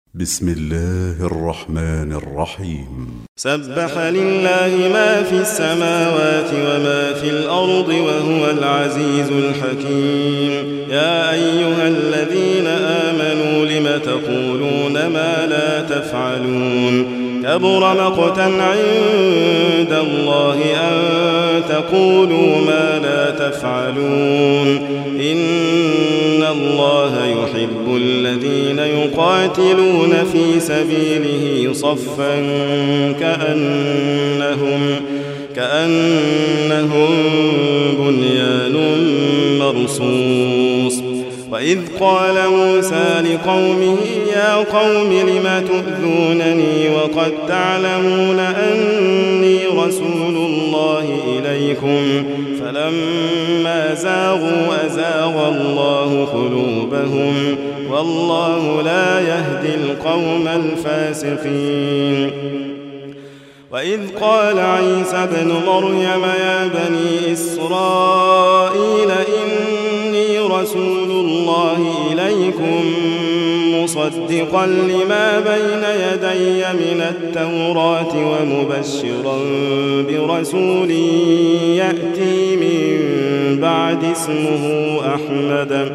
بسم الله الرحمن الرحيم. سبح لله ما في السماوات وما في الأرض وهو العزيز الحكيم. يا أيها الذين آمنوا لم تقولون ما لا تفعلون؟ كبر مقتا عند الله أن تقولوا ما لا تفعلون. إن الله يحب الذين يقاتلون في سبيله صفا كأنهم بنيان مرصوص. وإذ قال موسى لقومه يا قوم لم تؤذونني وقد تعلمون أني رسول الله إليكم فلما زاغوا أزاغ الله قلوبهم والله لا يهدي القوم الفاسقين. وإذ قال عيسى ابن مريم يا بني إسرائيل إني رسول الله إليكم مصدقا لما بين يدي من التوراة ومبشرا برسول يأتي من بعد اسمه أحمد.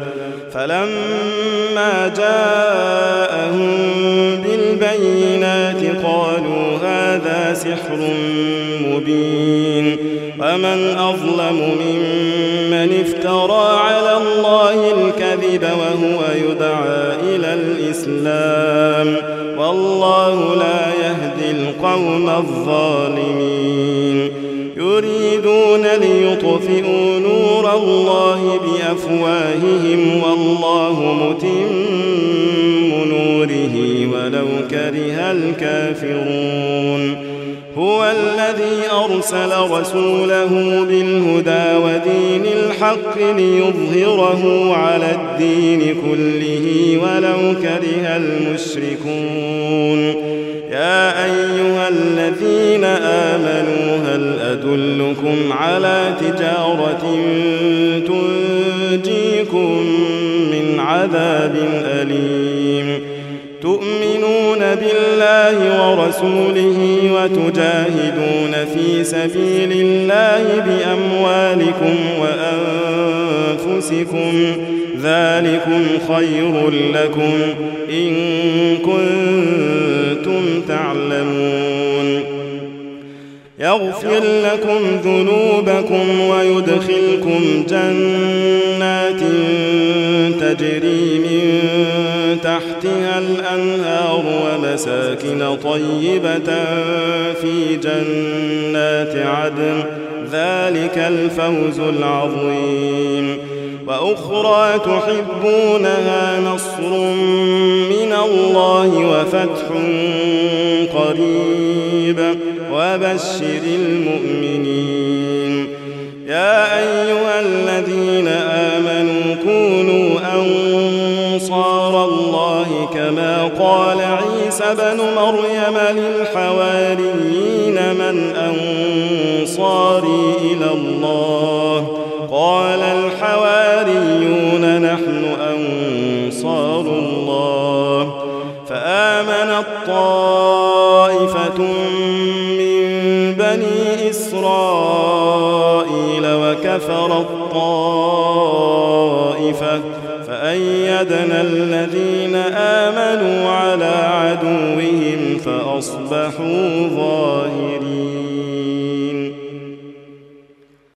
فلما جاءهم بالبينات قالوا هذا سحر مبين. ومن أظلم ممن افترى على الله الكذب وهو يدعى إلى الإسلام والله لا يهدي القوم الظالمين. يريدون ليطفئوا نور الله بأفواههم والله متم نوره ولو كره الكافرون. هو الذي أرسل رسوله بالهدى ودين الحق ليظهره على الدين كله ولو كره المشركون. يا أيها الذين آمنوا هل أدلكم على تجارة تنجيكم من عذاب أليم؟ تؤمنون بالله ورسوله وتجاهدون في سبيل الله بأموالكم وأنفسكم ذلكم خير لكم إن كنتم تعلمون. يغفر لكم ذنوبكم ويدخلكم جنات تجري من تحتها الأنهار ومساكن طيبة في جنات عدن ذلك الفوز العظيم. وأخرى تحبونها نصر من الله وفتح قريب وبشر المؤمنين. يا أيها الذين آمنوا كونوا أنصار الله كما قال عيسى ابن مريم للحواريين من أنصاري إلى الله؟ قال الحواريون نحن أنصار الله. فآمنت طائفة من بني إسرائيل وكفرت طائفة فأيدنا الذين آمنوا على عدوهم فأصبحوا ظاهرين.